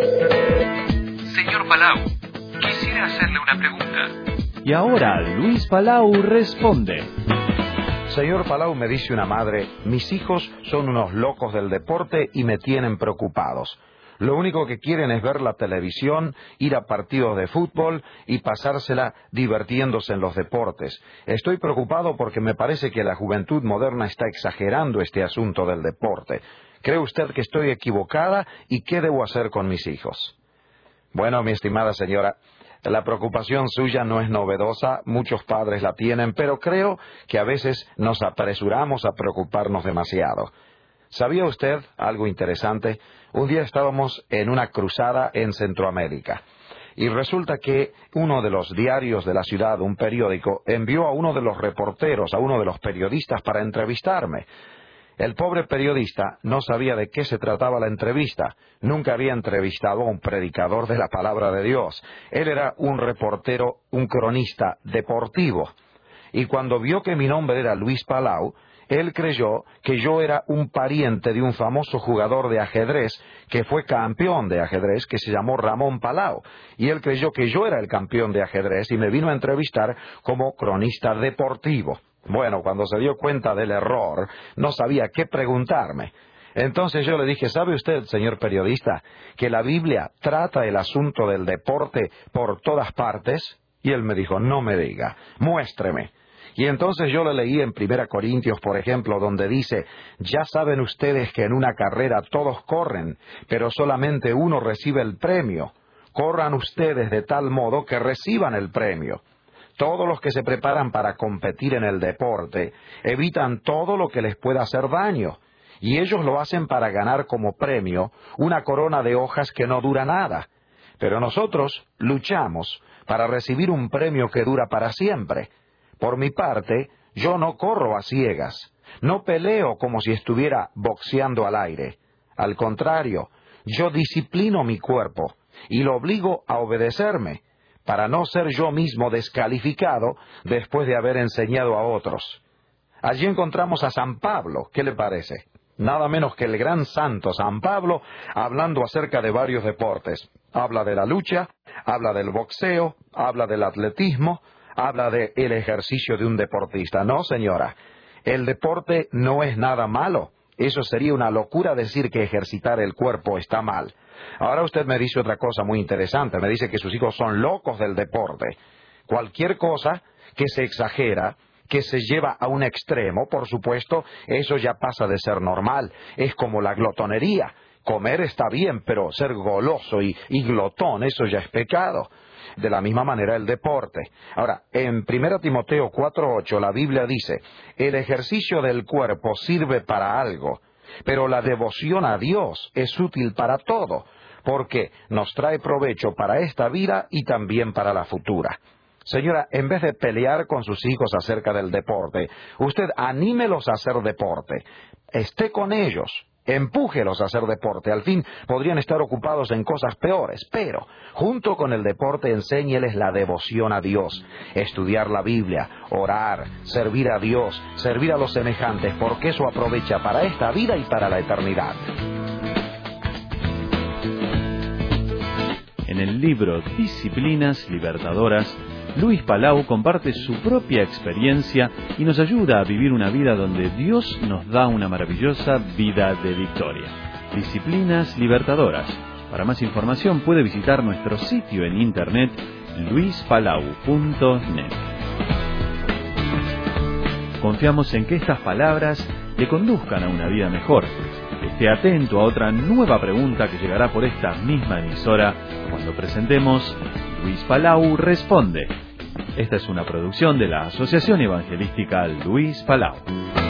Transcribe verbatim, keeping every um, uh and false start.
Señor Palau, quisiera hacerle una pregunta. Y ahora Luis Palau responde. Señor Palau, me dice una madre, mis hijos son unos locos del deporte y me tienen preocupados. Lo único que quieren es ver la televisión, ir a partidos de fútbol y pasársela divirtiéndose en los deportes. Estoy preocupado porque me parece que la juventud moderna está exagerando este asunto del deporte. ¿Cree usted que estoy equivocada y qué debo hacer con mis hijos? Bueno, mi estimada señora, la preocupación suya no es novedosa, muchos padres la tienen, pero creo que a veces nos apresuramos a preocuparnos demasiado. ¿Sabía usted algo interesante? Un día estábamos en una cruzada en Centroamérica y resulta que uno de los diarios de la ciudad, un periódico, envió a uno de los reporteros, a uno de los periodistas para entrevistarme. El pobre periodista no sabía de qué se trataba la entrevista. Nunca había entrevistado a un predicador de la palabra de Dios. Él era un reportero, un cronista deportivo. Y cuando vio que mi nombre era Luis Palau, él creyó que yo era un pariente de un famoso jugador de ajedrez que fue campeón de ajedrez, que se llamó Ramón Palau. Y él creyó que yo era el campeón de ajedrez y me vino a entrevistar como cronista deportivo. Bueno, cuando se dio cuenta del error, no sabía qué preguntarme. Entonces yo le dije, ¿sabe usted, señor periodista, que la Biblia trata el asunto del deporte por todas partes? Y él me dijo, no me diga, muéstreme. Y entonces yo le leí en Primera Corintios, por ejemplo, donde dice, ya saben ustedes que en una carrera todos corren, pero solamente uno recibe el premio. Corran ustedes de tal modo que reciban el premio. Todos los que se preparan para competir en el deporte evitan todo lo que les pueda hacer daño, y ellos lo hacen para ganar como premio una corona de hojas que no dura nada. Pero nosotros luchamos para recibir un premio que dura para siempre. Por mi parte, yo no corro a ciegas, no peleo como si estuviera boxeando al aire. Al contrario, yo disciplino mi cuerpo y lo obligo a obedecerme, para no ser yo mismo descalificado después de haber enseñado a otros. Allí encontramos a San Pablo, ¿qué le parece? Nada menos que el gran santo San Pablo, hablando acerca de varios deportes. Habla de la lucha, habla del boxeo, habla del atletismo, habla del ejercicio de un deportista. No, señora, el deporte no es nada malo. Eso sería una locura decir que ejercitar el cuerpo está mal. Ahora usted me dice otra cosa muy interesante. Me dice que sus hijos son locos del deporte. Cualquier cosa que se exagera, que se lleva a un extremo, por supuesto, eso ya pasa de ser normal. Es como la glotonería. Comer está bien, pero ser goloso y, y glotón, eso ya es pecado. De la misma manera el deporte. Ahora, en Primera Timoteo cuatro ocho la Biblia dice, el ejercicio del cuerpo sirve para algo, pero la devoción a Dios es útil para todo, porque nos trae provecho para esta vida y también para la futura. Señora, en vez de pelear con sus hijos acerca del deporte, usted anímelos a hacer deporte, esté con ellos, empújelos a hacer deporte. Al fin podrían estar ocupados en cosas peores, pero junto con el deporte enséñeles la devoción a Dios, estudiar la Biblia, orar, servir a Dios, servir a los semejantes, porque eso aprovecha para esta vida y para la eternidad. En el libro Disciplinas Libertadoras, Luis Palau comparte su propia experiencia y nos ayuda a vivir una vida donde Dios nos da una maravillosa vida de victoria. Disciplinas Libertadoras. Para más información puede visitar nuestro sitio en internet luis palau punto net. Confiamos en que estas palabras le conduzcan a una vida mejor. Esté atento a otra nueva pregunta que llegará por esta misma emisora cuando presentemos Luis Palau Responde. Esta es una producción de la Asociación Evangelística Luis Palau.